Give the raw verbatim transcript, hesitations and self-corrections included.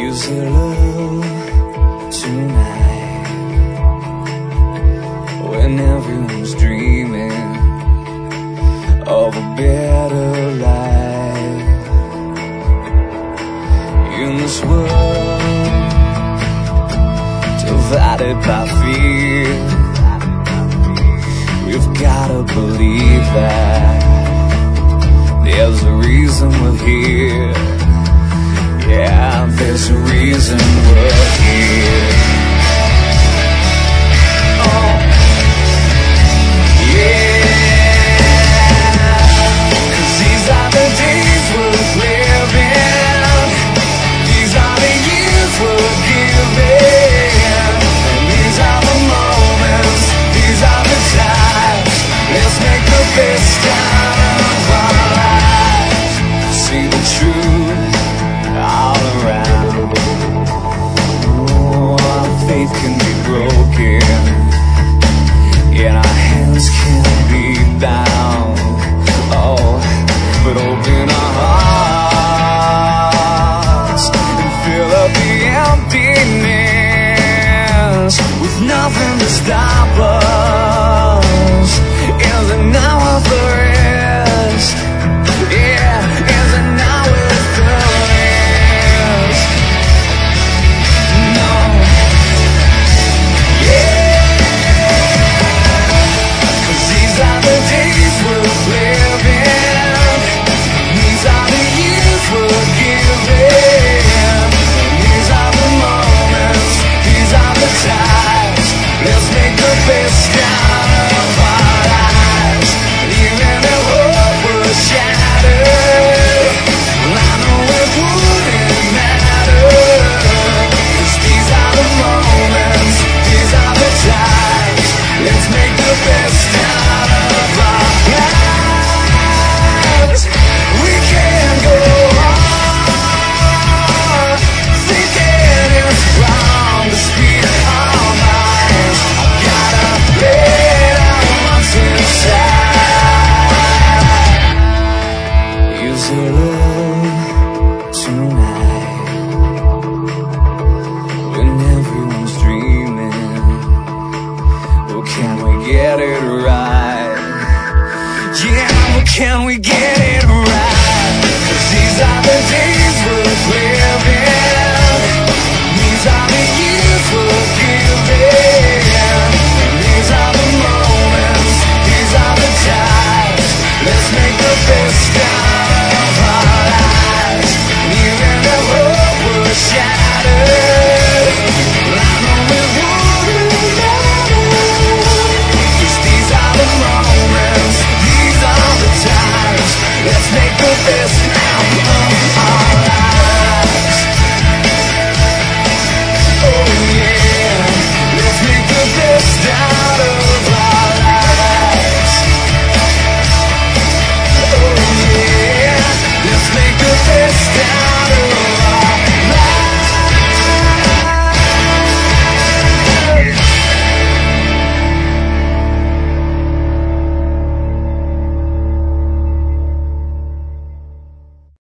Use your love tonight when everyone's dreaming of a better life. In this world divided by fear, we've gotta believe that there's a reason we're here. Yeah, there's a reason we're here. Oh, yeah. 'Cause these are the days worth living. These are the years worth giving. And these are the moments, these are the times. Let's make the best out of our lives. See the truth all around. Oh, our faith can be broken, and our hands can be bound. Oh, but open our hearts and fill up the emptiness with nothing to stop us. Is it now or the rest? Yeah, is it now or the rest? No. Yeah. 'Cause these are the days worth living. These are the years worth giving. These are the moments, these are the times. Let's make the best out of our lives. Even if hope was shattered, well, I know it wouldn't matter. 'Cause these are the moments, these are the times. Let's make the best out of our lives. We can go on thinking it's wrong to speak our minds. I gotta let out what's inside. Use your love tonight when everyone's dreaming. Oh, can we get it right? Yeah, well, can we get it right? 'Cause these are the days